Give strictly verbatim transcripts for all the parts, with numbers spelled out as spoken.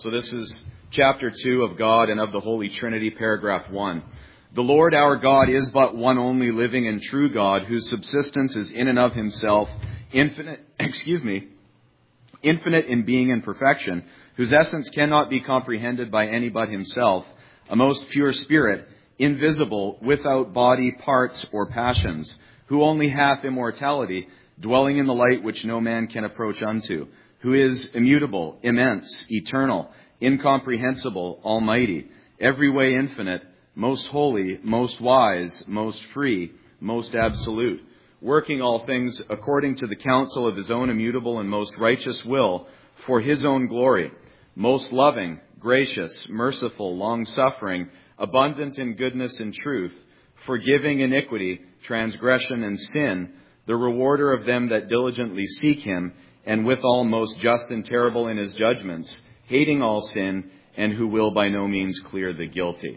So this is chapter two of God and of the Holy Trinity, paragraph one. The Lord our God is but one only living and true God, whose subsistence is in and of himself, infinite, excuse me, infinite in being and perfection, whose essence cannot be comprehended by any but himself, a most pure spirit, invisible, without body, parts, or passions, who only hath immortality, dwelling in the light which no man can approach unto, who is immutable, immense, eternal, incomprehensible, almighty, every way infinite, most holy, most wise, most free, most absolute, working all things according to the counsel of his own immutable and most righteous will, for his own glory, most loving, gracious, merciful, long-suffering, abundant in goodness and truth, forgiving iniquity, transgression, and sin, the rewarder of them that diligently seek him, and withal most just and terrible in his judgments, hating all sin, and who will by no means clear the guilty.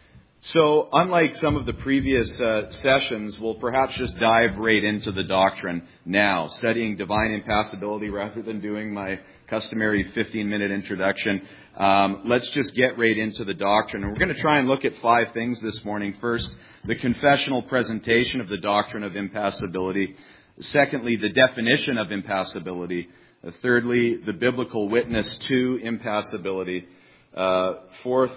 So, unlike some of the previous uh, sessions, we'll perhaps just dive right into the doctrine now, studying divine impassibility rather than doing my customary fifteen-minute introduction. Um, let's just get right into the doctrine. And we're going to try and look at five things this morning. First, the confessional presentation of the doctrine of impassibility. Secondly, the definition of impassibility. Uh, thirdly, the biblical witness to impassibility. Uh, fourth,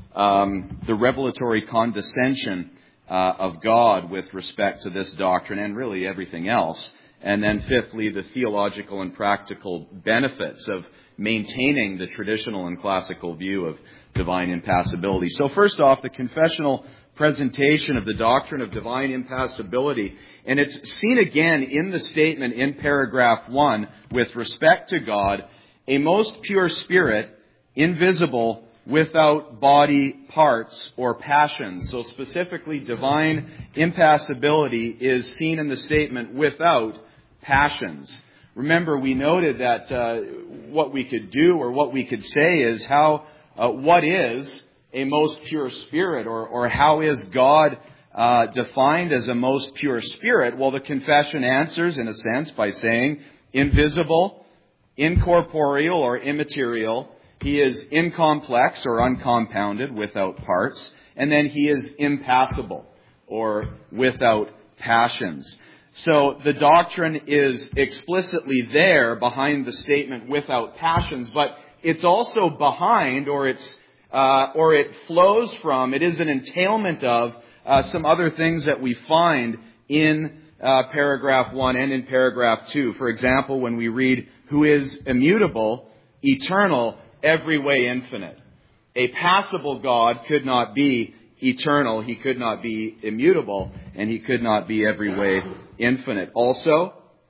um, the revelatory condescension uh, of God with respect to this doctrine and really everything else. And then fifthly, the theological and practical benefits of maintaining the traditional and classical view of divine impassibility. So first off, the confessional presentation of the doctrine of divine impassibility. And it's seen again in the statement in paragraph one with respect to God, a most pure spirit, invisible, without body, parts, or passions. So specifically, divine impassibility is seen in the statement without passions. Remember, we noted that uh, what we could do or what we could say is how, uh, what is a most pure spirit, or, or how is God uh, defined as a most pure spirit? Well, the confession answers, in a sense, by saying invisible, incorporeal, or immaterial. He is incomplex or uncompounded, without parts. And then he is impassible, or without passions. So the doctrine is explicitly there behind the statement without passions, but it's also behind, or it's uh, or it flows from, it is an entailment of uh, some other things that we find in uh, paragraph one and in paragraph two. For example, when we read, who is immutable, eternal, every way infinite. A passible God could not be eternal, he could not be immutable, and he could not be every way infinite. Also,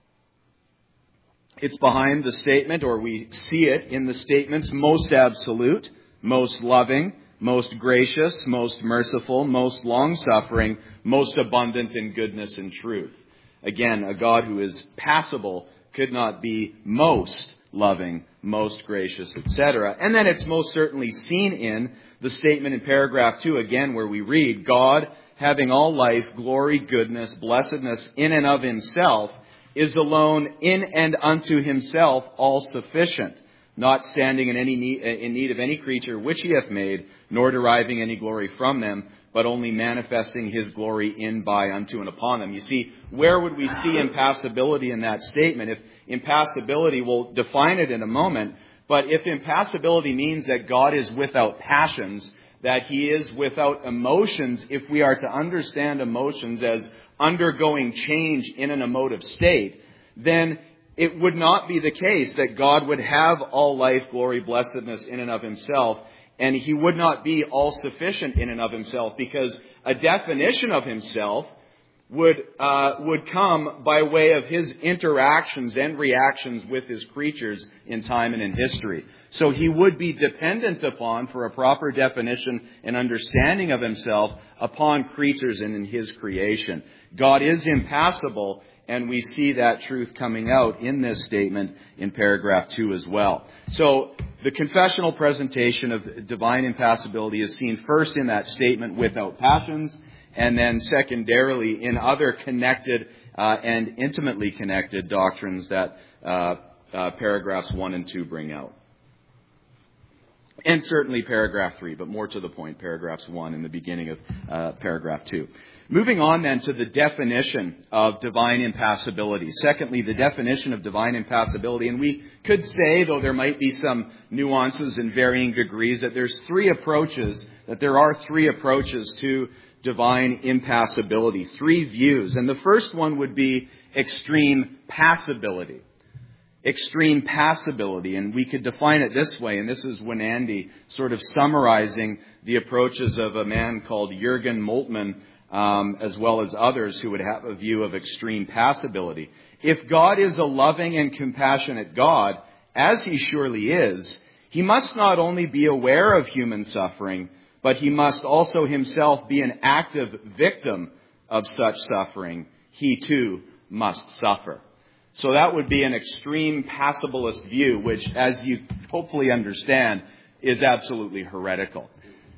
it's behind the statement, or we see it in the statements, most absolute, most loving, most gracious, most merciful, most long-suffering, most abundant in goodness and truth. Again, a God who is passible could not be most loving, most gracious, et cetera. And then it's most certainly seen in the statement in paragraph two, again, where we read, God, having all life, glory, goodness, blessedness in and of himself, is alone in and unto himself all sufficient, not standing in any need, in need of any creature which he hath made, nor deriving any glory from them, but only manifesting his glory in, by, unto, and upon them. You see, where would we see impassibility in that statement? If impassibility, we'll define it in a moment, but if impassibility means that God is without passions, that he is without emotions, if we are to understand emotions as undergoing change in an emotive state, then it would not be the case that God would have all life, glory, blessedness in and of himself, and he would not be all-sufficient in and of himself, because a definition of himself would uh, would come by way of his interactions and reactions with his creatures in time and in history. So he would be dependent upon, for a proper definition and understanding of himself, upon creatures and in his creation. God is impassible, and we see that truth coming out in this statement in paragraph two as well. So the confessional presentation of divine impassibility is seen first in that statement without passions, and then secondarily in other connected uh, and intimately connected doctrines that uh, uh, paragraphs one and two bring out. And certainly paragraph three, but more to the point, paragraphs one and the beginning of uh, paragraph two. Moving on then to the definition of divine impassibility. Secondly, the definition of divine impassibility. And we could say, though there might be some nuances in varying degrees, that there's three approaches, that there are three approaches to divine impassibility, three views. And the first one would be extreme passibility. Extreme passibility, and we could define it this way, and this is Winandi sort of summarizing the approaches of a man called Jürgen Moltmann, um, as well as others who would have a view of extreme passibility. If God is a loving and compassionate God, as he surely is, he must not only be aware of human suffering, but he must also himself be an active victim of such suffering. He too must suffer. So that would be an extreme passibilist view, which, as you hopefully understand, is absolutely heretical.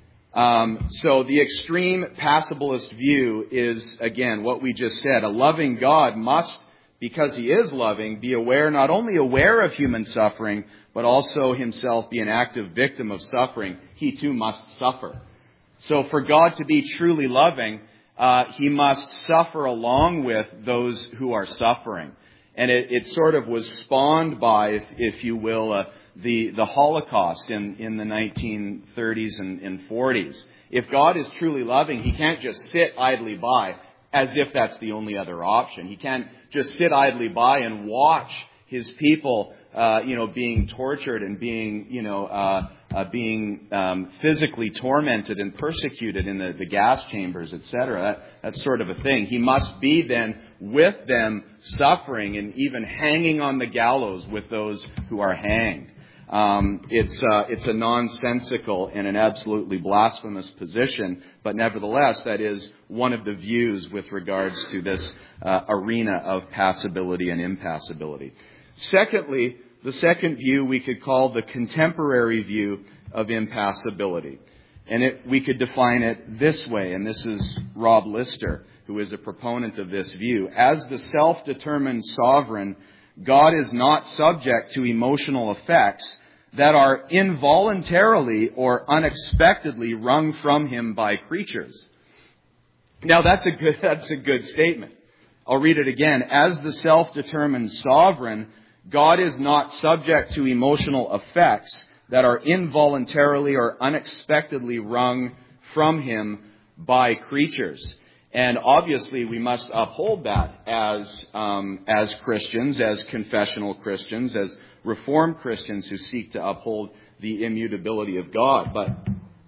Um, so the extreme passibilist view is, again, what we just said. A loving God must, because he is loving, be aware, not only aware of human suffering, but also himself be an active victim of suffering. He too must suffer. So for God to be truly loving, uh, he must suffer along with those who are suffering. And it, it sort of was spawned by, if, if you will, uh, the, the Holocaust in, in the nineteen thirties and, and forties. If God is truly loving, he can't just sit idly by as if that's the only other option. He can't just sit idly by and watch his people, uh, you know, being tortured and being, you know, uh, uh, being um, physically tormented and persecuted in the, the gas chambers, et cetera. That, that sort of a thing. He must be then with them suffering and even hanging on the gallows with those who are hanged. Um, it's uh, it's a nonsensical and an absolutely blasphemous position, but nevertheless, that is one of the views with regards to this uh, arena of passibility and impassibility. Secondly, the second view we could call the contemporary view of impassibility. And it, we could define it this way, and this is Rob Lister, who is a proponent of this view. As the self-determined sovereign, God is not subject to emotional effects that are involuntarily or unexpectedly wrung from him by creatures. Now that's a good, that's a good statement. I'll read it again. As the self-determined sovereign, God is not subject to emotional effects that are involuntarily or unexpectedly wrung from him by creatures. And obviously we must uphold that as um, as Christians, as confessional Christians, as Reformed Christians who seek to uphold the immutability of God. But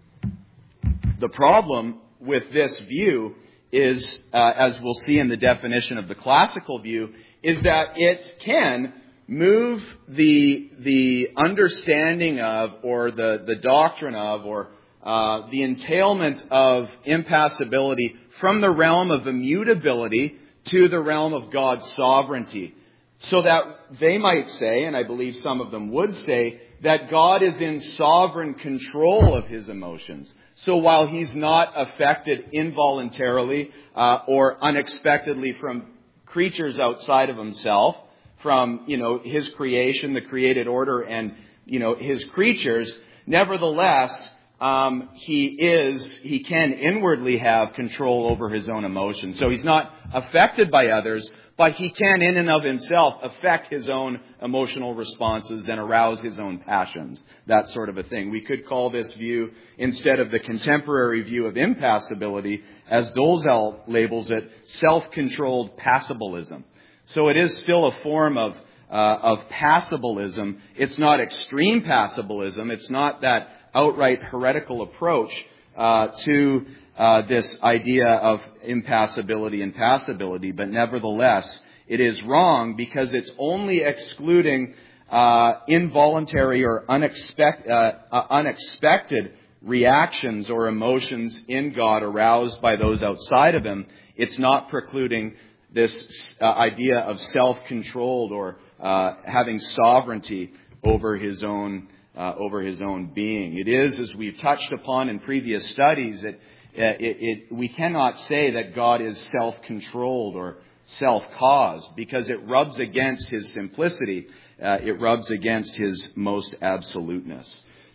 the problem with this view is, uh, as we'll see in the definition of the classical view, is that it can move the the understanding of, or the, the doctrine of, or uh, the entailment of impassibility from the realm of immutability to the realm of God's sovereignty. So that they might say, and I believe some of them would say, that God is in sovereign control of his emotions. So while he's not affected involuntarily uh, or unexpectedly from creatures outside of himself, from, you know, his creation, the created order, and, you know, his creatures, nevertheless, um, he is, he can inwardly have control over his own emotions. So he's not affected by others, but he can, in and of himself, affect his own emotional responses and arouse his own passions. That sort of a thing. We could call this view, instead of the contemporary view of impassibility, as Dolezal labels it, self-controlled passibilism. So it is still a form of uh, of passibilism. It's not extreme passibilism. It's not that outright heretical approach uh, to uh, this idea of impassibility and passibility. But nevertheless, it is wrong because it's only excluding uh, involuntary or unexpect, uh, uh, unexpected reactions or emotions in God aroused by those outside of him. It's not precluding this uh, idea of self-controlled or uh, having sovereignty over his own uh, over his own being. It is, as we've touched upon in previous studies, that it, it, it, we cannot say that God is self-controlled or self-caused, because it rubs against his simplicity. Uh, it rubs against his most absoluteness.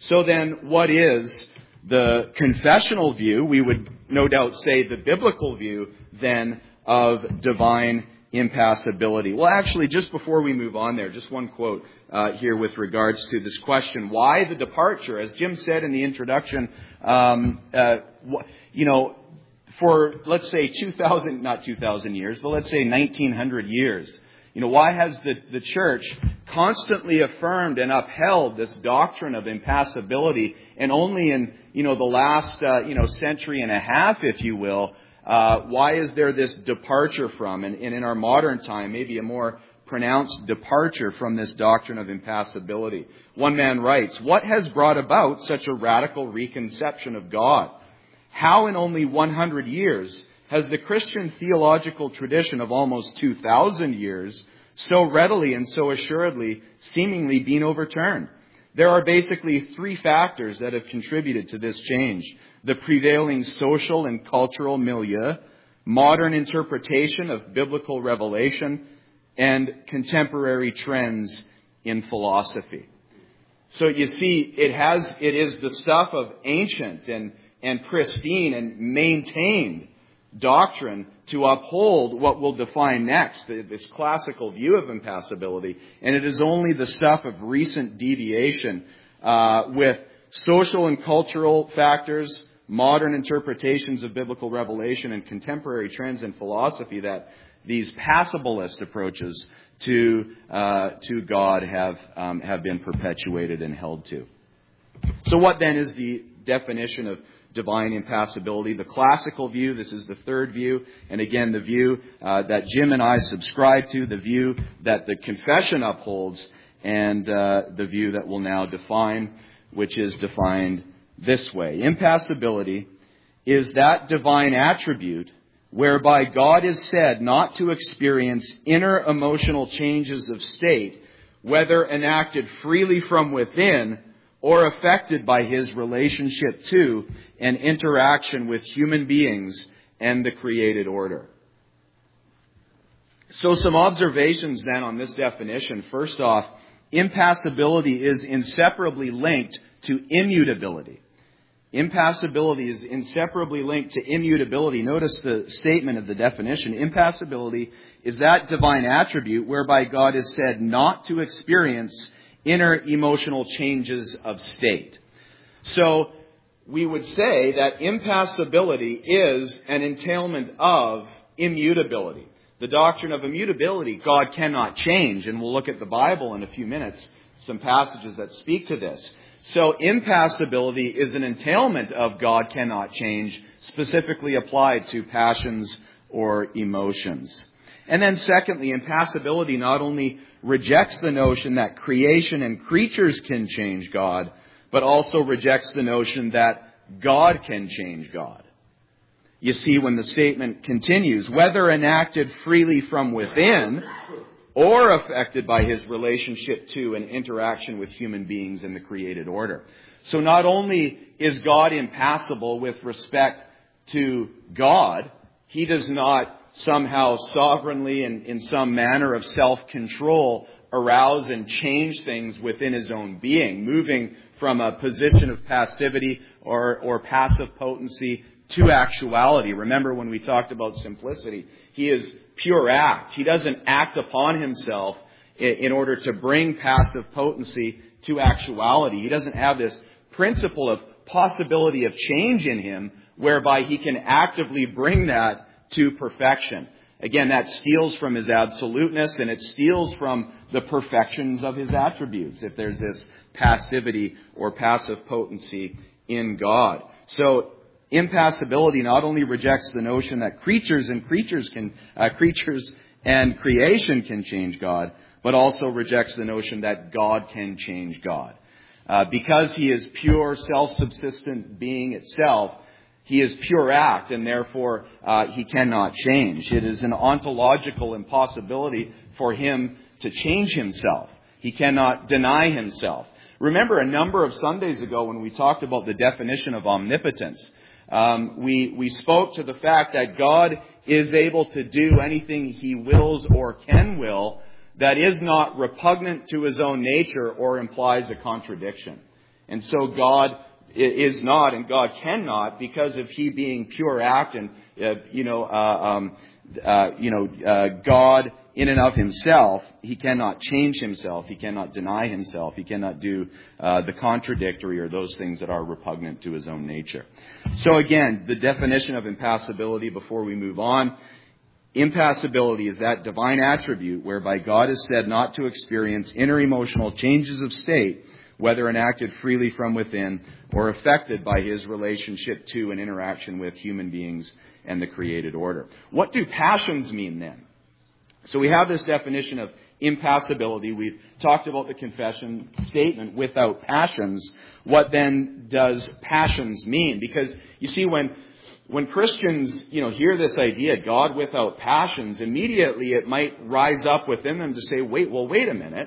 So then, what is the confessional view? We would no doubt say the biblical view then of divine impassibility. Well, actually, just before we move on there, just one quote uh, here with regards to this question. Why the departure? As Jim said in the introduction, um, uh, you know, for, let's say, two thousand, not two thousand years, but let's say nineteen hundred years, you know, why has the, the church constantly affirmed and upheld this doctrine of impassibility, and only in, you know, the last, uh, you know, century and a half, if you will, uh, why is there this departure from, and, and in our modern time, maybe a more pronounced departure from this doctrine of impassibility? One man writes, "What has brought about such a radical reconception of God? How in only one hundred years has the Christian theological tradition of almost two thousand years so readily and so assuredly seemingly been overturned? There are basically three factors that have contributed to this change: the prevailing social and cultural milieu, modern interpretation of biblical revelation, and contemporary trends in philosophy." So you see, it has, it is the stuff of ancient and, and pristine and maintained doctrine to uphold what we'll define next, this classical view of impassibility. And it is only the stuff of recent deviation uh, with social and cultural factors, modern interpretations of biblical revelation, and contemporary trends in philosophy that these passibilist approaches to uh, to God have um, have been perpetuated and held to. So what then is the definition of divine impassibility? The classical view, this is the third view, and again the view uh, that Jim and I subscribe to, the view that the confession upholds, and uh, the view that we'll now define, which is defined this way. Impassibility is that divine attribute whereby God is said not to experience inner emotional changes of state, whether enacted freely from within or affected by his relationship to and interaction with human beings and the created order. So some observations then on this definition. First off, impassibility is inseparably linked to immutability. Impassibility is inseparably linked to immutability. Notice the statement of the definition. Impassibility is that divine attribute whereby God is said not to experience inner emotional changes of state. So we would say that impassibility is an entailment of immutability. The doctrine of immutability, God cannot change, and we'll look at the Bible in a few minutes, some passages that speak to this. So impassibility is an entailment of God cannot change, specifically applied to passions or emotions. And then secondly, impassibility not only rejects the notion that creation and creatures can change God, but also rejects the notion that God can change God. You see, when the statement continues, whether enacted freely from within or affected by his relationship to and interaction with human beings in the created order. So not only is God impassible with respect to God, he does not somehow sovereignly and in some manner of self-control arouse and change things within his own being, moving from a position of passivity or, or passive potency to actuality. Remember when we talked about simplicity, he is pure act. He doesn't act upon himself in order to bring passive potency to actuality. He doesn't have this principle of possibility of change in him whereby he can actively bring that to perfection. Again, that steals from his absoluteness, and it steals from the perfections of his attributes if there's this passivity or passive potency in God. So impassibility not only rejects the notion that creatures and creatures can, uh, creatures and creation can change God, but also rejects the notion that God can change God. Uh, because he is pure, self-subsistent being itself, he is pure act, and therefore uh, he cannot change. It is an ontological impossibility for him to change himself. He cannot deny himself. Remember a number of Sundays ago when we talked about the definition of omnipotence, um, we, we spoke to the fact that God is able to do anything he wills or can will that is not repugnant to his own nature or implies a contradiction. And so God is not, and God cannot, because of He being pure act and, uh, you know, uh, um, uh, you know, uh, God in and of Himself, He cannot change Himself. He cannot deny Himself. He cannot do uh, the contradictory or those things that are repugnant to His own nature. So again, the definition of impassibility before we move on. Impassibility is that divine attribute whereby God is said not to experience inner emotional changes of state, whether enacted freely from within or affected by His relationship to and interaction with human beings and the created order. What do passions mean then? So we have this definition of impassibility. We've talked about the confession statement, without passions. What then does passions mean? Because you see, when when Christians, you know, hear this idea, God without passions, immediately it might rise up within them to say, wait, well, wait a minute.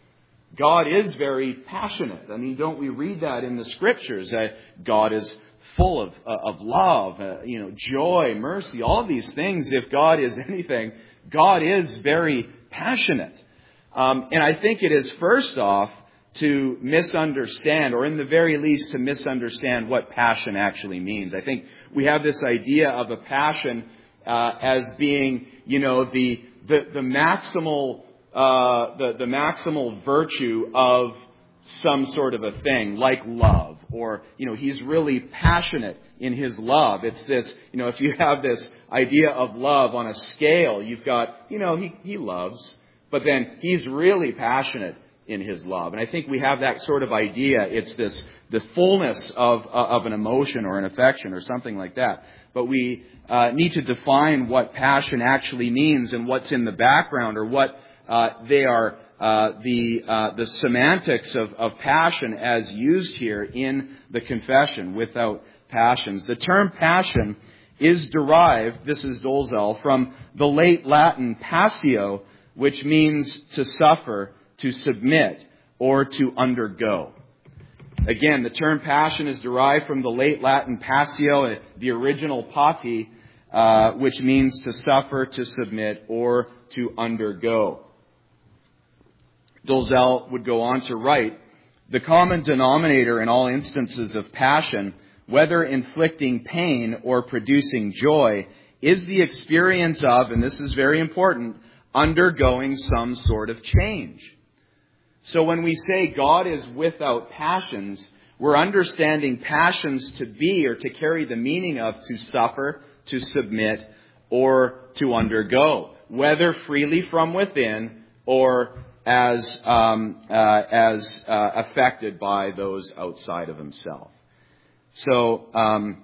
God is very passionate. I mean, don't we read that in the Scriptures? That God is full of uh, of love, uh, you know, joy, mercy, all of these things. If God is anything, God is very passionate. Um, and I think it is, first off, to misunderstand, or in the very least to misunderstand what passion actually means. I think we have this idea of a passion uh, as being, you know, the the, the maximal uh, the, the maximal virtue of some sort of a thing, like love, or, you know, he's really passionate in his love. It's this, you know, if you have this idea of love on a scale, you've got, you know, he, he loves, but then he's really passionate in his love. And I think we have that sort of idea. It's this, the fullness of, uh, of an emotion or an affection or something like that. But we uh, need to define what passion actually means and what's in the background, or what uh, they are, uh, the uh, the semantics of, of passion as used here in the confession, without passions. The term passion is derived, this is Dolezal, from the late Latin passio, which means to suffer, to submit, or to undergo. Again, the term passion is derived from the late Latin passio, the original pati, uh, which means to suffer, to submit, or to undergo. Dolezal would go on to write, the common denominator in all instances of passion, whether inflicting pain or producing joy, is the experience of, and this is very important, undergoing some sort of change. So when we say God is without passions, we're understanding passions to be, or to carry the meaning of, to suffer, to submit, or to undergo, whether freely from within or as um, uh, as uh, affected by those outside of himself. So um,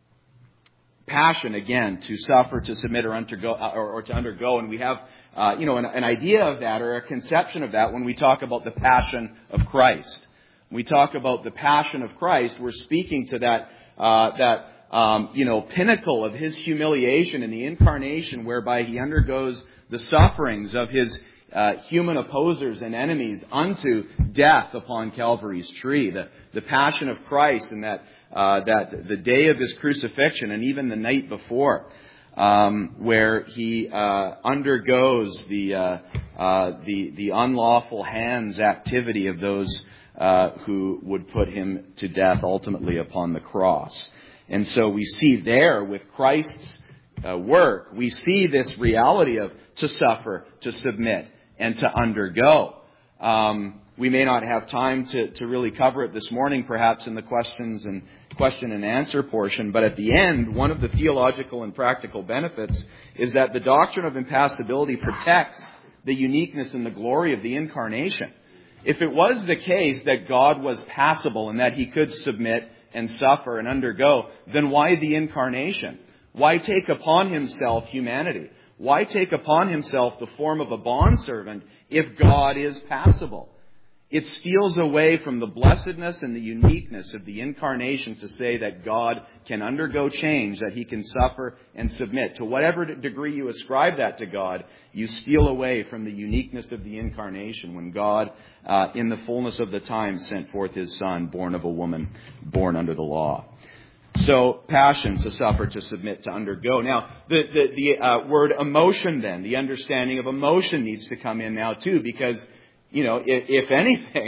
passion, again, to suffer, to submit, or undergo, or, or to undergo, and we have uh, you know an, an idea of that, or a conception of that, when we talk about the passion of Christ. When we talk about the passion of Christ, we're speaking to that uh, that um, you know pinnacle of his humiliation in the incarnation, whereby he undergoes the sufferings of his uh, human opposers and enemies unto death upon Calvary's tree. The the passion of Christ, and that uh, that the day of his crucifixion, and even the night before, um, where he uh, undergoes the uh, uh, the the unlawful hands activity of those Uh, who would put him to death ultimately upon the cross. And so we see there with Christ's uh, work, we see this reality of to suffer, to submit, and to undergo. Um, we may not have time to, to really cover it this morning, perhaps in the questions and question and answer portion, but at the end, one of the theological and practical benefits is that the doctrine of impassibility protects the uniqueness and the glory of the incarnation. If it was the case that God was passible and that he could submit and suffer and undergo, then why the incarnation? Why take upon himself humanity? Why take upon himself the form of a bondservant if God is passible? It steals away from the blessedness and the uniqueness of the incarnation to say that God can undergo change, that he can suffer and submit. To whatever degree you ascribe that to God, you steal away from the uniqueness of the incarnation when God, uh, in the fullness of the time, sent forth his Son, born of a woman, born under the law. So, passion, to suffer, to submit, to undergo. Now, the, the, the uh, word emotion then, the understanding of emotion needs to come in now too, because, you know, if, if anything,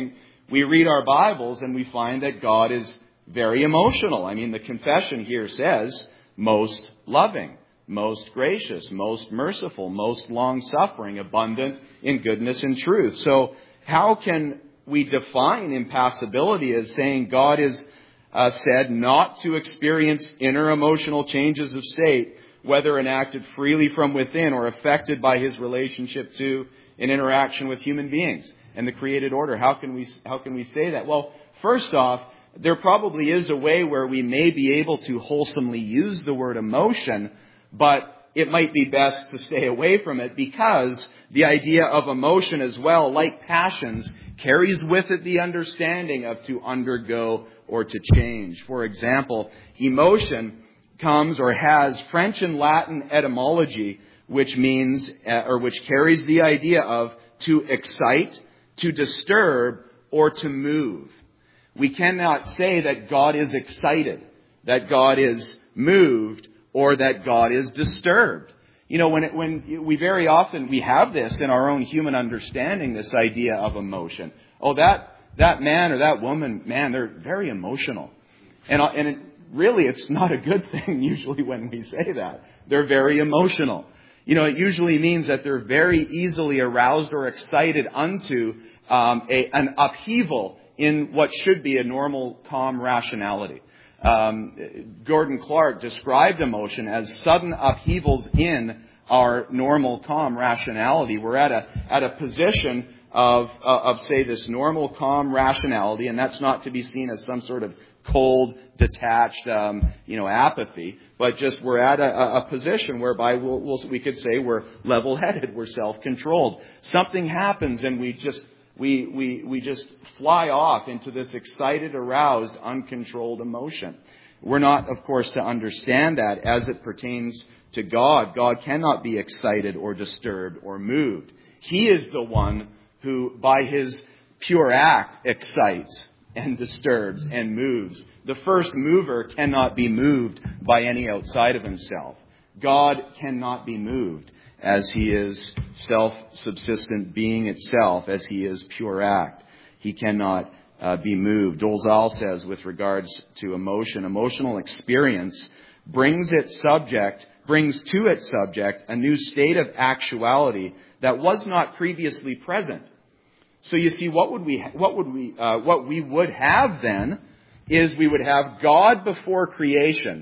we read our Bibles and we find that God is very emotional. I mean, the confession here says most loving, most gracious, most merciful, most long-suffering, abundant in goodness and truth. So how can we define impassibility as saying God is uh, said not to experience inner emotional changes of state, whether enacted freely from within or affected by his relationship to an interaction with human beings and the created order? How can we, how can we say that? Well, first off, there probably is a way where we may be able to wholesomely use the word emotion, but it might be best to stay away from it, because the idea of emotion as well, like passions, carries with it the understanding of to undergo or to change. For example, emotion comes or has French and Latin etymology, which means, uh, or which carries the idea of to excite, to disturb, or to move. We cannot say that God is excited, that God is moved, or that God is disturbed. You know, when it, when we very often, we have this in our own human understanding, this idea of emotion. Oh, that, that man or that woman, man, they're very emotional. And, and it, really, it's not a good thing usually when we say that. They're very emotional. You know, it usually means that they're very easily aroused or excited unto um, a, an upheaval in what should be a normal, calm rationality. Um, Gordon Clark described emotion as sudden upheavals in our normal, calm rationality. We're at a at a position of uh, of say this normal, calm rationality, and that's not to be seen as some sort of cold, detached, um, you know, apathy, but just we're at a, a position whereby we'll, we'll, we could say we're level-headed, we're self-controlled. Something happens, and we just we we we just fly off into this excited, aroused, uncontrolled emotion. We're not, of course, to understand that as it pertains to God. God cannot be excited or disturbed or moved. He is the one who, by his pure act, excites and disturbs and moves. The first mover cannot be moved by any outside of himself. God cannot be moved, as he is self-subsistent being itself, as he is pure act. He cannot uh, be moved. Dolezal says with regards to emotion, emotional experience brings its subject, brings to its subject a new state of actuality that was not previously present. So you see, what would we, what would we, uh, what we would have then is we would have God before creation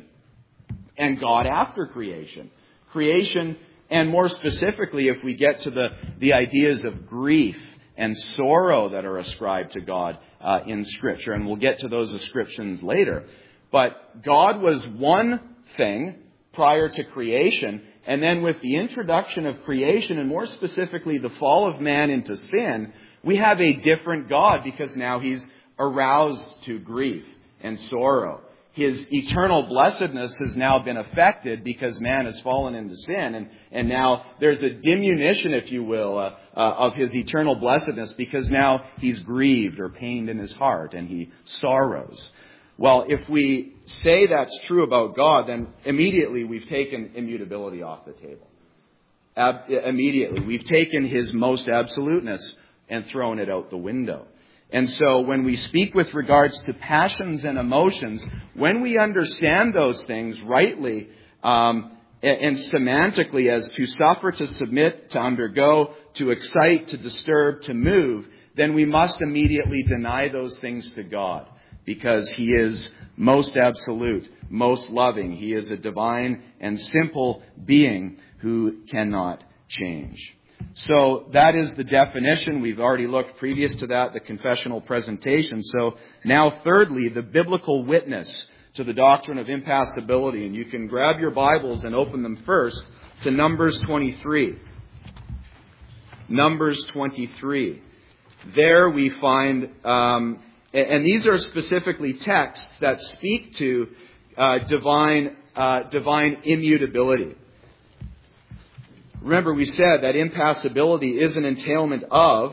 and God after creation. Creation, and more specifically, if we get to the, the ideas of grief and sorrow that are ascribed to God uh, in Scripture, and we'll get to those ascriptions later. But God was one thing prior to creation, and then with the introduction of creation, and more specifically the fall of man into sin, we have a different God, because now he's aroused to grief and sorrow. His eternal blessedness has now been affected because man has fallen into sin. And, and now there's a diminution, if you will, uh, uh, of his eternal blessedness, because now he's grieved or pained in his heart and he sorrows. Well, if we say that's true about God, then immediately we've taken immutability off the table. Ab- immediately. We've taken his most absoluteness and thrown it out the window. And so when we speak with regards to passions and emotions, when we understand those things rightly um, and semantically as to suffer, to submit, to undergo, to excite, to disturb, to move, then we must immediately deny those things to God, because he is most absolute, most loving. He is a divine and simple being who cannot change. So that is the definition. We've already looked previous to that, the confessional presentation. So now thirdly, the biblical witness to the doctrine of impassibility. And you can grab your Bibles and open them first to Numbers twenty-three. Numbers twenty-three. There we find, um, and these are specifically texts that speak to uh, divine, uh, divine immutability. Remember, we said that impassibility is an entailment of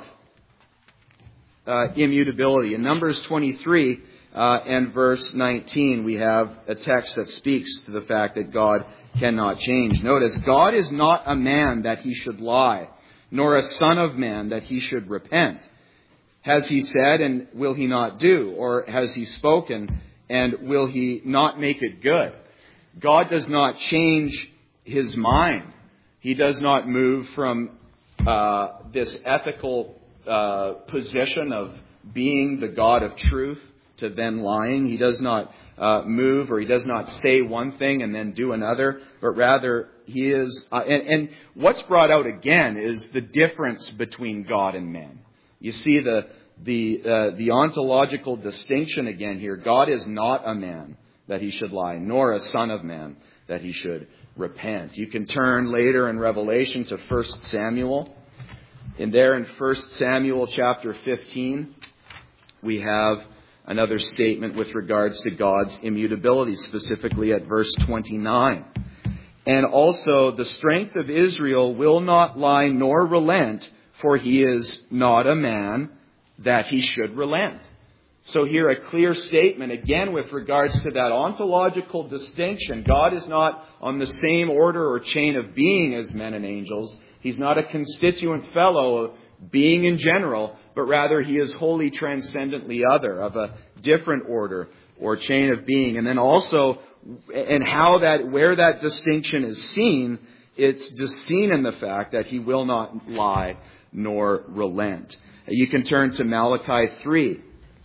uh, immutability. In Numbers twenty-three uh, and verse nineteen, we have a text that speaks to the fact that God cannot change. Notice, God is not a man that he should lie, nor a son of man that he should repent. has he said and will he not do? Or has he spoken and will he not make it good? God does not change his mind. He does not move from uh, this ethical uh, position of being the God of truth to then lying. He does not uh, move, or he does not say one thing and then do another, but rather he is... Uh, and, and what's brought out again is the difference between God and man. You see the the uh, the ontological distinction again here. God is not a man that he should lie, nor a son of man that he should repent. You can turn later in Revelation to First Samuel. And there in First Samuel chapter fifteen, we have another statement with regards to God's immutability, specifically at verse twenty-nine. And also, the strength of Israel will not lie nor relent, for he is not a man that he should relent. So here a clear statement, again, with regards to that ontological distinction. God is not on the same order or chain of being as men and angels. He's not a constituent fellow of being in general, but rather he is wholly transcendently other, of a different order or chain of being. And then also, and how that, where that distinction is seen, it's just seen in the fact that he will not lie nor relent. You can turn to Malachi three.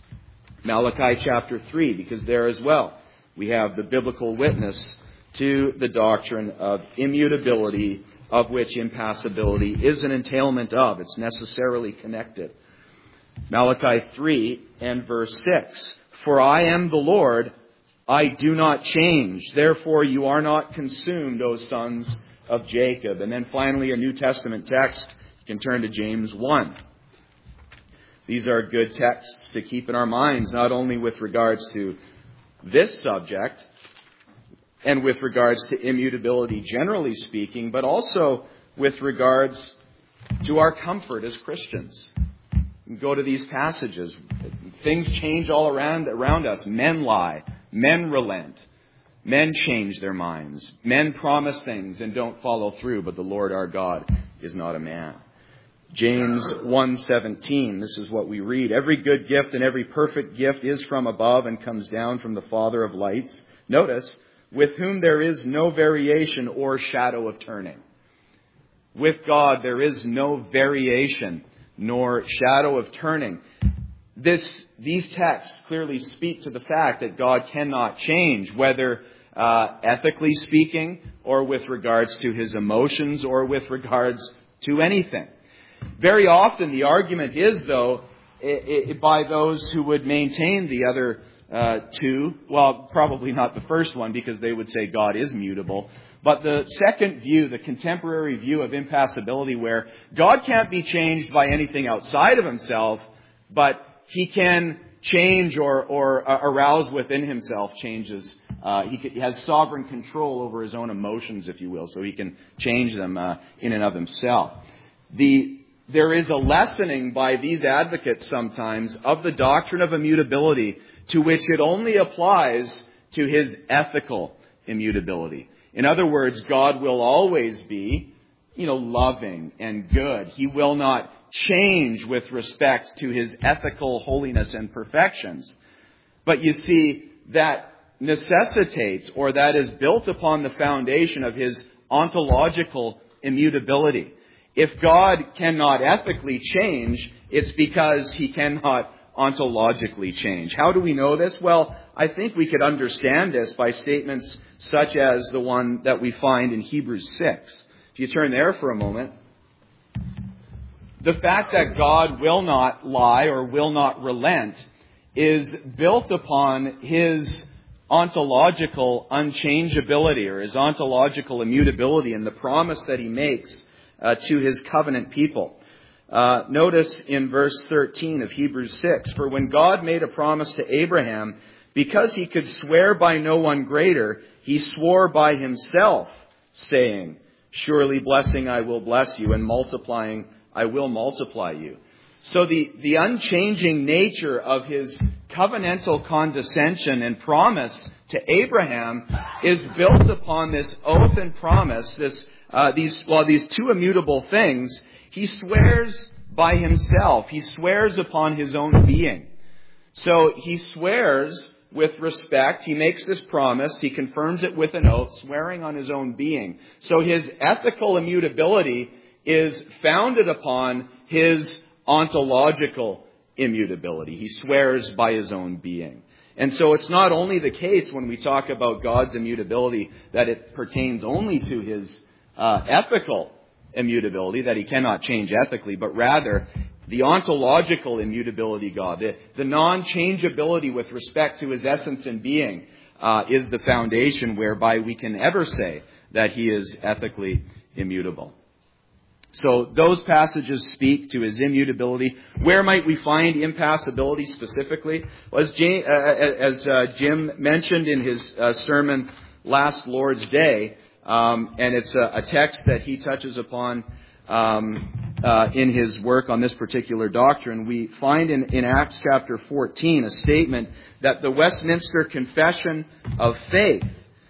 Malachi chapter three, because there as well we have the biblical witness to the doctrine of immutability, of which impassibility is an entailment of. It's necessarily connected. Malachi three and verse six. For I am the Lord, I do not change. Therefore you are not consumed, O sons of Jacob. And then finally a New Testament text. You can turn to James one. These are good texts to keep in our minds, not only with regards to this subject and with regards to immutability generally speaking, but also with regards to our comfort as Christians. Go to these passages. Things change all around, around us. Men lie. Men relent. Men change their minds. Men promise things and don't follow through, but the Lord our God is not a man. James one seventeen, this is what we read. Every good gift and every perfect gift is from above and comes down from the Father of lights. Notice, with whom there is no variation or shadow of turning. With God there is no variation nor shadow of turning. This, these texts clearly speak to the fact that God cannot change, whether uh, ethically speaking or with regards to his emotions or with regards to anything. Very often the argument is, though, it, it, by those who would maintain the other uh, two, well, probably not the first one because they would say God is mutable, but the second view, the contemporary view of impassibility, where God can't be changed by anything outside of himself, but he can change or, or uh, arouse within himself changes. Uh, he, could, he has sovereign control over his own emotions, if you will, so he can change them uh, in and of himself. The There is a lessening by these advocates sometimes of the doctrine of immutability, to which it only applies to his ethical immutability. In other words, God will always be, you know, loving and good. He will not change with respect to his ethical holiness and perfections. But you see, that necessitates, or that is built upon the foundation of his ontological immutability. If God cannot ethically change, it's because he cannot ontologically change. How do we know this? Well, I think we could understand this by statements such as the one that we find in Hebrews six. If you turn there for a moment, the fact that God will not lie or will not relent is built upon his ontological unchangeability, or his ontological immutability, and the promise that he makes Uh, to his covenant people. Uh, notice in verse thirteen of Hebrews six, for when God made a promise to Abraham, because he could swear by no one greater, he swore by himself, saying, surely blessing I will bless you, and multiplying I will multiply you. So the, the unchanging nature of his covenantal condescension and promise to Abraham is built upon this oath and promise, this Uh, these, well, these two immutable things. He swears by himself. He swears upon his own being. So he swears with respect. He makes this promise. He confirms it with an oath, swearing on his own being. So his ethical immutability is founded upon his ontological immutability. He swears by his own being. And so it's not only the case when we talk about God's immutability that it pertains only to his uh, ethical immutability, that he cannot change ethically, but rather the ontological immutability God, the, the non-changeability with respect to his essence and being, uh, is the foundation whereby we can ever say that he is ethically immutable. So those passages speak to his immutability. Where might we find impassibility specifically? Well, as, Jane, uh, as uh, Jim mentioned in his uh, sermon last Lord's Day, um, and it's a, a text that he touches upon um, uh, in his work on this particular doctrine, we find in, in Acts chapter fourteen a statement that the Westminster Confession of Faith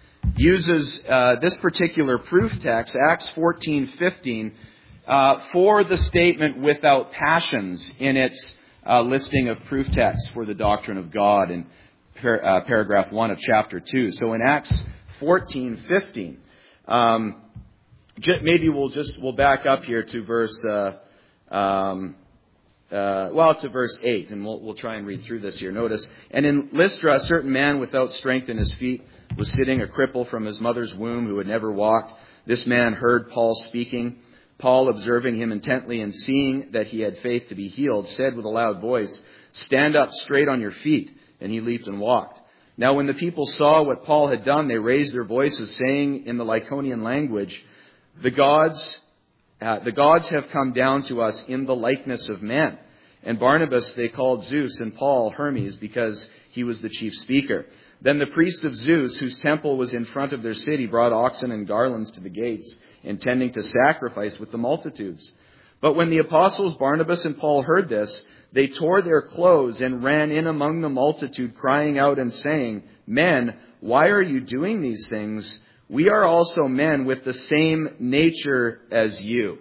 uses uh, this particular proof text, Acts fourteen fifteen, Uh, for the statement without passions in its uh, listing of proof texts for the doctrine of God in par- uh, paragraph one of chapter two. So in Acts fourteen fifteen, um, j- maybe we'll just we'll back up here to verse uh, um, uh, well to verse eight, and we'll we'll try and read through this here. Notice, and in Lystra, a certain man without strength in his feet was sitting, a cripple from his mother's womb, who had never walked. This man heard Paul speaking. Paul, observing him intently and seeing that he had faith to be healed, said with a loud voice, "Stand up straight on your feet." And he leaped and walked. Now when the people saw what Paul had done, they raised their voices, saying in the Lycaonian language, The gods, uh, the gods have come down to us in the likeness of men. And Barnabas they called Zeus, and Paul Hermes, because he was the chief speaker. Then the priest of Zeus, whose temple was in front of their city, brought oxen and garlands to the gates, intending to sacrifice with the multitudes. But when the apostles Barnabas and Paul heard this, they tore their clothes and ran in among the multitude, crying out and saying, "Men, why are you doing these things? We are also men with the same nature as you."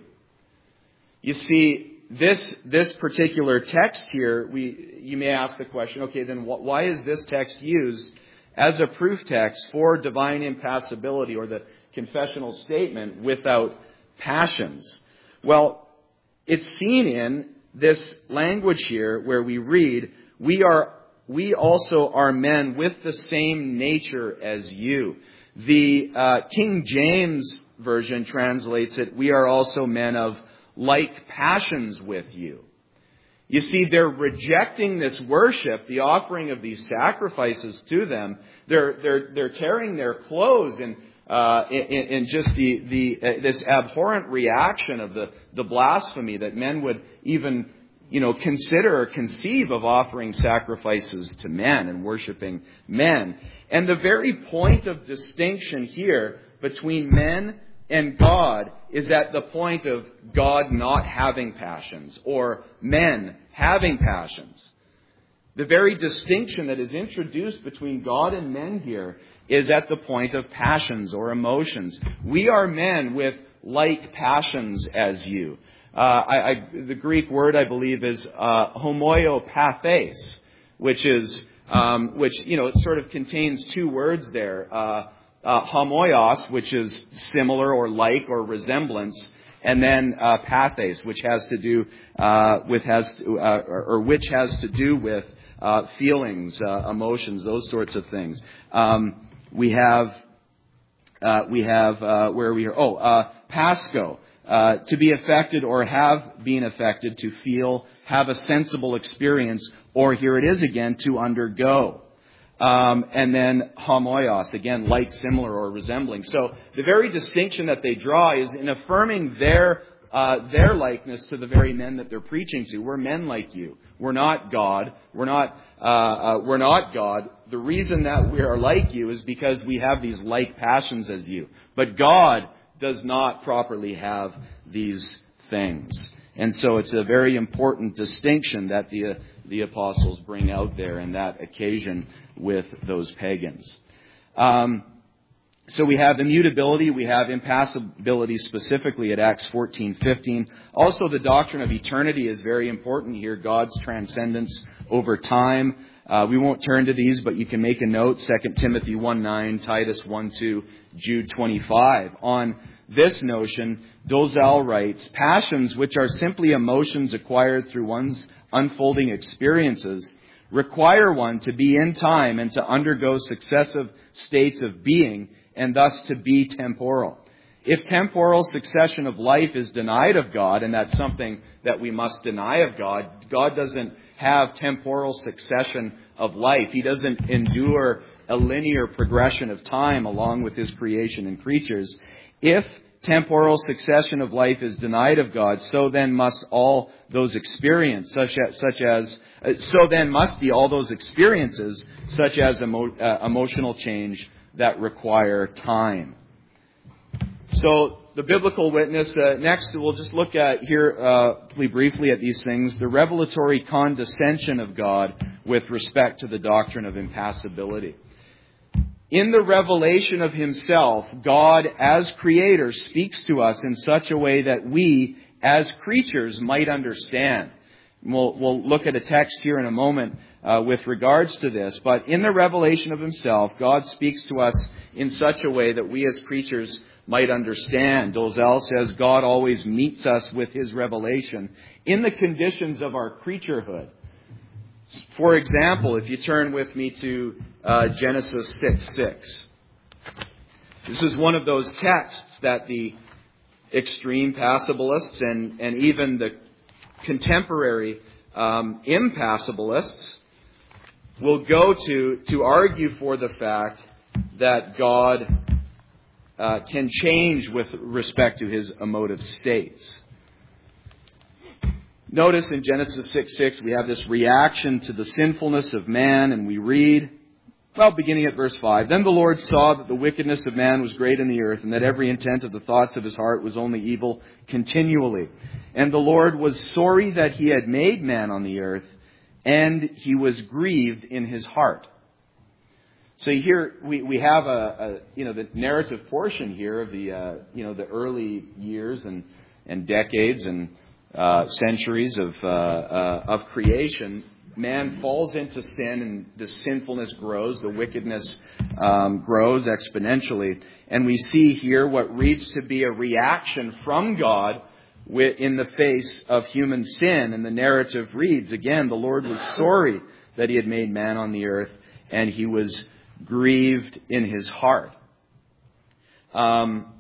You see, this this particular text here, we you may ask the question, okay, then why is this text used as a proof text for divine impassibility, or the confessional statement without passions? Well, it's seen in this language here where we read, we are we also are men with the same nature as you. The uh, King James Version translates it, we are also men of like passions with you. You see, they're rejecting this worship, the offering of these sacrifices to them. They're they're they're tearing their clothes and uh, in, in just the the uh, this abhorrent reaction of the the blasphemy that men would even you know consider or conceive of offering sacrifices to men and worshiping men. And the very point of distinction here between men and God is at the point of God not having passions, or men having passions. The very distinction that is introduced between God and men here is at the point of passions or emotions. We are men with like passions as you. Uh, I, I, the Greek word, I believe, is uh, homoiopathes, which is um, which you know it sort of contains two words there. Uh, Uh, homoios, which is similar or like or resemblance, and then uh, pathes, which has to do uh, with has to, uh, or, or which has to do with uh, feelings, uh, emotions, those sorts of things. Um, we have uh, we have uh, where we are. Oh, uh, pasco, uh, to be affected or have been affected, to feel, have a sensible experience, or here it is again, to undergo. Um, and then homoios, again, like, similar, or resembling. So the very distinction that they draw is in affirming their uh, their likeness to the very men that they're preaching to. We're men like you. We're not God. We're not uh, uh, we're not God. The reason that we are like you is because we have these like passions as you. But God does not properly have these things. And so it's a very important distinction that the uh, the apostles bring out there in that occasion with those pagans. Um, So we have immutability, we have impassibility specifically at Acts fourteen fifteen. Also, the doctrine of eternity is very important here, God's transcendence over time. Uh, we won't turn to these, but you can make a note, Second Timothy one nine, Titus one two, Jude twenty-five. On this notion, Dozal writes, passions, which are simply emotions acquired through one's unfolding experiences, require one to be in time and to undergo successive states of being, and thus to be temporal. If temporal succession of life is denied of God, and that's something that we must deny of God, God doesn't have temporal succession of life. He doesn't endure a linear progression of time along with His creation and creatures. If temporal succession of life is denied of God, so then must all those experiences, such as, such as uh, so then must be all those experiences, such as emo, uh, emotional change that require time. So the biblical witness, uh, next we'll just look at here uh, briefly at these things, the revelatory condescension of God with respect to the doctrine of impassibility. In the revelation of Himself, God as Creator speaks to us in such a way that we as creatures might understand. We'll, we'll look at a text here in a moment uh, with regards to this. But in the revelation of Himself, God speaks to us in such a way that we as creatures might understand. Dozal says God always meets us with His revelation in the conditions of our creaturehood. For example, if you turn with me to uh, Genesis six six. This is one of those texts that the extreme passibilists and, and even the contemporary um, impassibilists will go to to argue for the fact that God uh, can change with respect to His emotive states. Notice in Genesis six six we have this reaction to the sinfulness of man, and we read, well, beginning at verse five, Then the Lord saw that the wickedness of man was great in the earth, and that every intent of the thoughts of his heart was only evil continually. And the Lord was sorry that He had made man on the earth, and He was grieved in His heart. So here we, we have a, a you know the narrative portion here of the uh, you know the early years and and decades and uh, centuries of uh, uh, of creation. Man falls into sin, and the sinfulness grows, the wickedness um, grows exponentially, and we see here what reads to be a reaction from God in the face of human sin. And the narrative reads, again, the Lord was sorry that He had made man on the earth, and He was grieved in His heart. Um,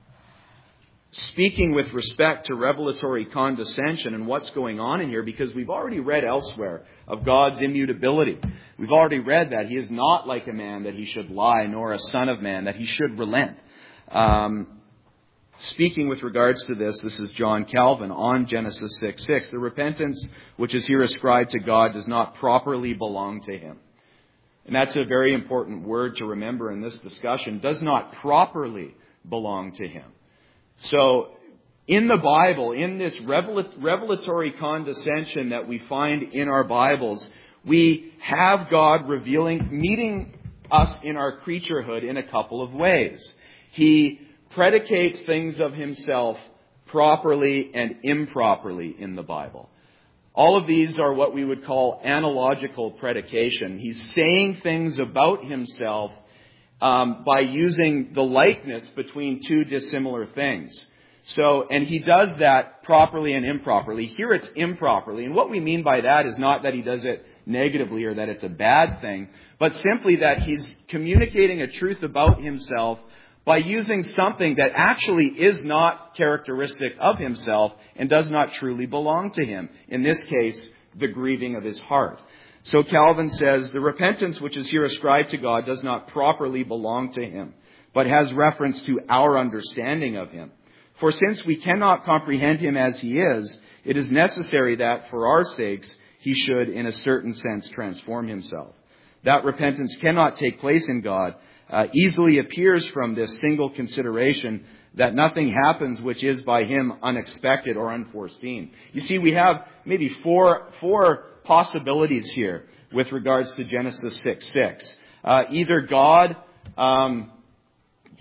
speaking with respect to revelatory condescension and what's going on in here, because we've already read elsewhere of God's immutability. We've already read that He is not like a man that He should lie, nor a son of man that He should relent. Um, speaking with regards to this, this is John Calvin on Genesis six six. The repentance which is here ascribed to God does not properly belong to Him. And that's a very important word to remember in this discussion. Does not properly belong to Him. So, in the Bible, in this revelatory condescension that we find in our Bibles, we have God revealing, meeting us in our creaturehood in a couple of ways. He predicates things of Himself properly and improperly in the Bible. All of these are what we would call analogical predication. He's saying things about Himself Um, by using the likeness between two dissimilar things. So, and He does that properly and improperly. Here it's improperly. And what we mean by that is not that He does it negatively or that it's a bad thing, but simply that He's communicating a truth about Himself by using something that actually is not characteristic of Himself and does not truly belong to Him. In this case, the grieving of His heart. So Calvin says, the repentance which is here ascribed to God does not properly belong to Him, but has reference to our understanding of Him. For since we cannot comprehend Him as He is, it is necessary that, for our sakes, He should, in a certain sense, transform Himself. That repentance cannot take place in God uh, easily appears from this single consideration that nothing happens which is by Him unexpected or unforeseen. You see, we have maybe four four possibilities here with regards to Genesis six six. Uh, either God um,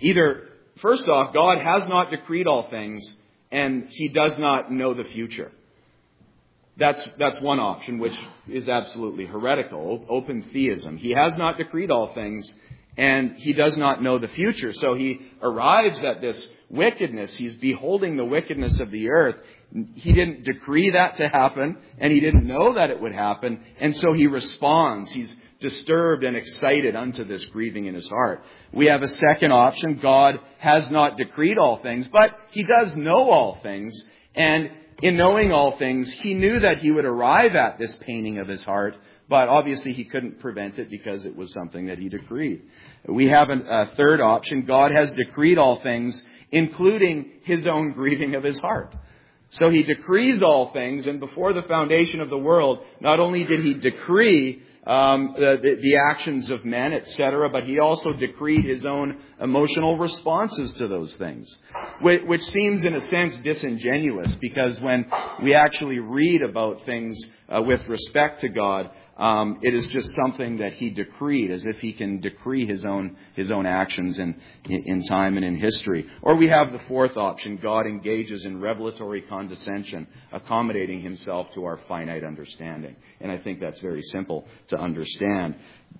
Either, first off, God has not decreed all things, and he does not know the future. That's, that's one option, which is absolutely heretical, open theism. He has not decreed all things, and he does not know the future. So he arrives at this wickedness. He's beholding the wickedness of the earth. He didn't decree that to happen, and he didn't know that it would happen, and so he responds. He's disturbed and excited unto this grieving in his heart. We have a second option. God has not decreed all things, but he does know all things, and in knowing all things, he knew that he would arrive at this paining of his heart, but obviously he couldn't prevent it because it was something that he decreed. We have a third option. God has decreed all things, including his own grieving of his heart. So he decrees all things, and before the foundation of the world, not only did he decree um, the, the, the actions of men, et cetera, but he also decreed his own emotional responses to those things, which, which seems in a sense disingenuous, because when we actually read about things uh, with respect to God, Um, it is just something that he decreed, as if he can decree his own his own actions in, in time and in history. Or we have the fourth option. God engages in revelatory condescension, accommodating himself to our finite understanding. And I think that's very simple to understand.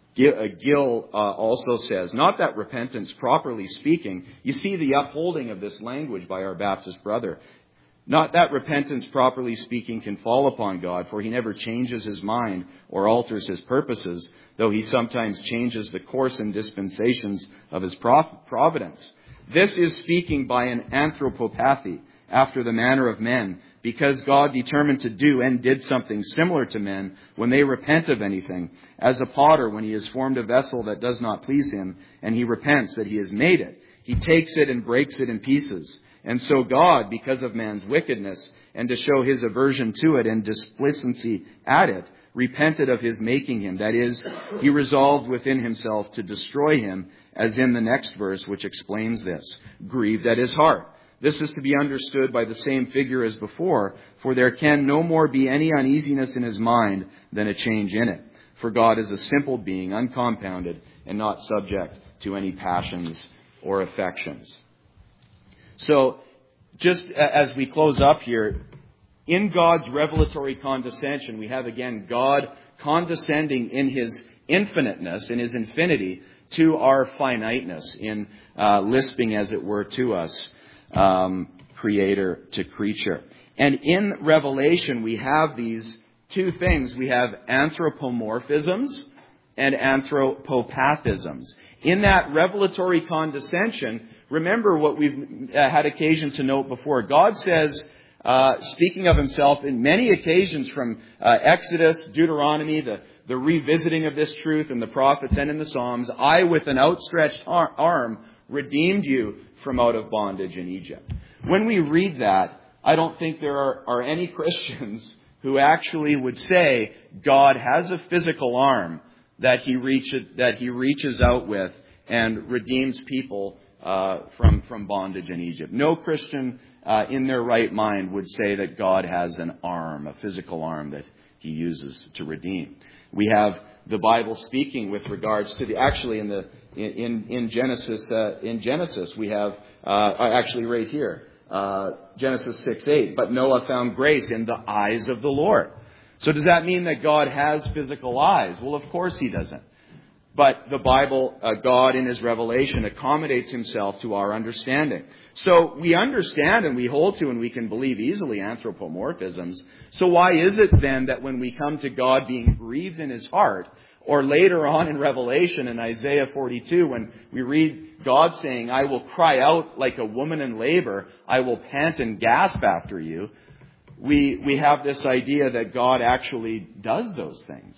Gill uh, also says, not that repentance, properly speaking, you see the upholding of this language by our Baptist brother. Not that repentance, properly speaking, can fall upon God, for he never changes his mind or alters his purposes, though he sometimes changes the course and dispensations of his providence. This is speaking by an anthropopathy, after the manner of men, because God determined to do and did something similar to men when they repent of anything, as a potter when he has formed a vessel that does not please him, and he repents that he has made it. He takes it and breaks it in pieces. And so God, because of man's wickedness, and to show his aversion to it and displicency at it, repented of his making him. That is, he resolved within himself to destroy him, as in the next verse, which explains this, grieved at his heart. This is to be understood by the same figure as before, for there can no more be any uneasiness in his mind than a change in it. For God is a simple being, uncompounded, and not subject to any passions or affections. So, just as we close up here, in God's revelatory condescension, we have again God condescending in his infiniteness, in his infinity, to our finiteness, in uh, lisping, as it were, to us, um, creator to creature. And in Revelation, we have these two things. We have anthropomorphisms and anthropopathisms. In that revelatory condescension, remember what we've uh, had occasion to note before. God says, uh, speaking of himself in many occasions from uh, Exodus, Deuteronomy, the, the revisiting of this truth in the prophets and in the Psalms, I with an outstretched ar- arm redeemed you from out of bondage in Egypt. When we read that, I don't think there are, are any Christians who actually would say God has a physical arm that he reaches, that he reaches out with and redeems people Uh, from, from bondage in Egypt. No Christian uh, in their right mind would say that God has an arm, a physical arm that he uses to redeem. We have the Bible speaking with regards to the, actually in the, in, in Genesis, uh, in Genesis we have, uh, actually right here, uh, Genesis six eight, but Noah found grace in the eyes of the Lord. So does that mean that God has physical eyes? Well, of course he doesn't. But the Bible, uh, God in his revelation accommodates himself to our understanding. So we understand and we hold to and we can believe easily anthropomorphisms. So why is it then that when we come to God being grieved in his heart, or later on in Revelation in Isaiah forty-two, when we read God saying, I will cry out like a woman in labor, I will pant and gasp after you, we, we have this idea that God actually does those things.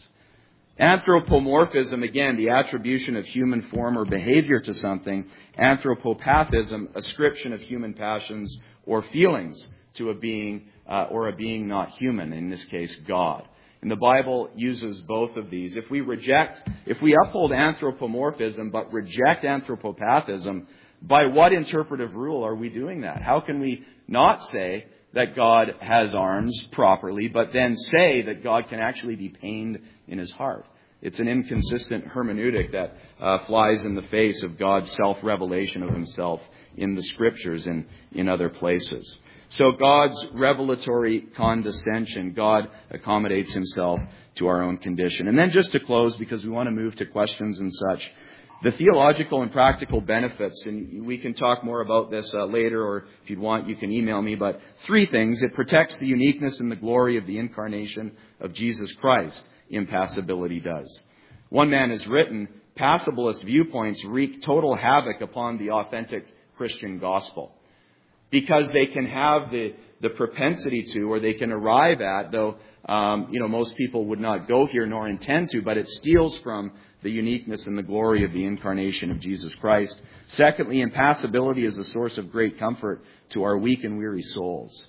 Anthropomorphism, again, the attribution of human form or behavior to something. Anthropopathism, ascription of human passions or feelings to a being uh, or a being not human, in this case, God. And the Bible uses both of these. If we reject, if we uphold anthropomorphism but reject anthropopathism, by what interpretive rule are we doing that? How can we not say that God has arms properly, but then say that God can actually be pained in his heart? It's an inconsistent hermeneutic that uh, flies in the face of God's self-revelation of himself in the Scriptures and in other places. So God's revelatory condescension, God accommodates himself to our own condition. And then just to close, because we want to move to questions and such, the theological and practical benefits, and we can talk more about this uh, later, or if you want, you can email me, but three things. It protects the uniqueness and the glory of the incarnation of Jesus Christ. Impassibility does. One man has written, passibilist viewpoints wreak total havoc upon the authentic Christian gospel, because they can have the, the propensity to, or they can arrive at, though um, you know most people would not go here nor intend to, but it steals from the uniqueness and the glory of the incarnation of Jesus Christ. Secondly, impassibility is a source of great comfort to our weak and weary souls.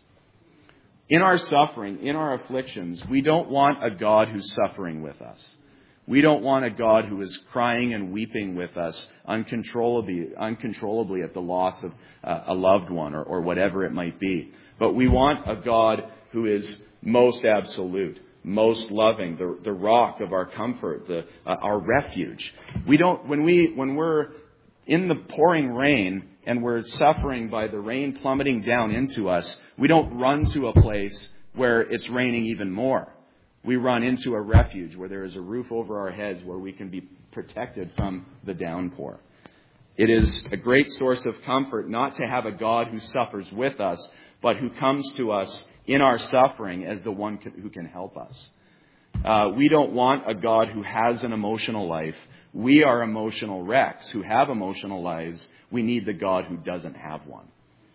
In our suffering, in our afflictions, we don't want a God who's suffering with us. We don't want a God who is crying and weeping with us uncontrollably, uncontrollably at the loss of uh, a loved one or, or whatever it might be. But we want a God who is most absolute, most loving, the, the rock of our comfort, the, uh, our refuge. We don't, when we, when we're in the pouring rain and we're suffering by the rain plummeting down into us, we don't run to a place where it's raining even more. We run into a refuge where there is a roof over our heads where we can be protected from the downpour. It is a great source of comfort not to have a God who suffers with us, but who comes to us in our suffering as the one who can help us. Uh, we don't want a God who has an emotional life. We are emotional wrecks who have emotional lives. We need the God who doesn't have one.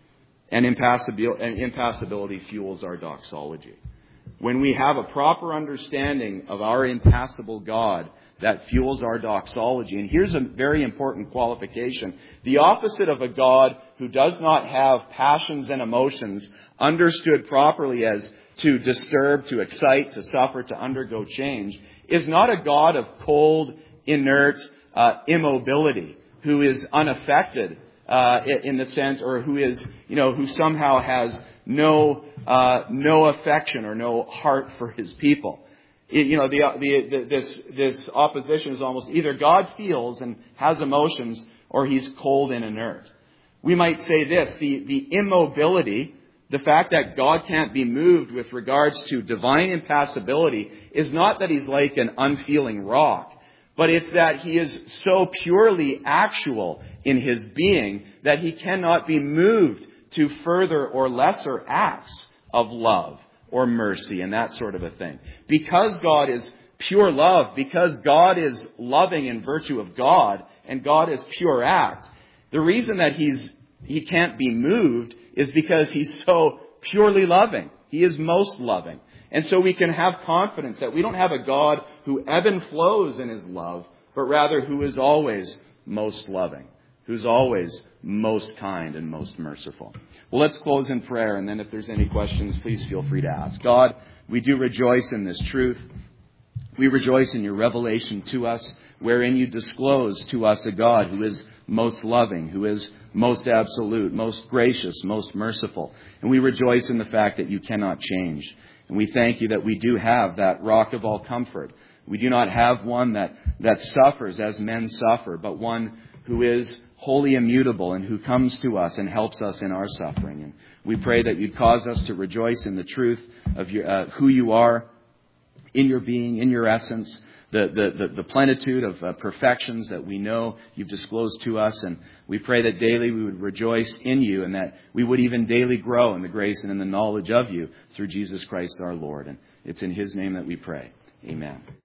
And impassibility, and impassibility fuels our doxology. When we have a proper understanding of our impassible God, that fuels our doxology. And here's a very important qualification. The opposite of a God who does not have passions and emotions understood properly as to disturb, to excite, to suffer, to undergo change, is not a God of cold, inert uh, immobility, who is unaffected uh, in the sense, or who is, you know, who somehow has no uh, no affection or no heart for his people. It, you know, the, the, the, this this opposition is almost either God feels and has emotions, or he's cold and inert. We might say this: the the immobility, the fact that God can't be moved with regards to divine impassibility, is not that he's like an unfeeling rock, but it's that he is so purely actual in his being that he cannot be moved to further or lesser acts of love or mercy and that sort of a thing. Because God is pure love, because God is loving in virtue of God, and God is pure act, the reason that he's he can't be moved is because he's so purely loving. He is most loving. And so we can have confidence that we don't have a God who ebb and flows in his love, but rather who is always most loving, who's always most kind and most merciful. Well, let's close in prayer, and then if there's any questions, please feel free to ask. God, we do rejoice in this truth. We rejoice in your revelation to us, wherein you disclose to us a God who is most loving, who is most absolute, most gracious, most merciful. And we rejoice in the fact that you cannot change. And we thank you that we do have that rock of all comfort. We do not have one that, that suffers as men suffer, but one who is wholly immutable and who comes to us and helps us in our suffering. And we pray that you'd cause us to rejoice in the truth of your, uh, who you are, in your being, in your essence, the, the, the, the plenitude of uh, perfections that we know you've disclosed to us. And we pray that daily we would rejoice in you, and that we would even daily grow in the grace and in the knowledge of you through Jesus Christ our Lord. And it's in his name that we pray. Amen.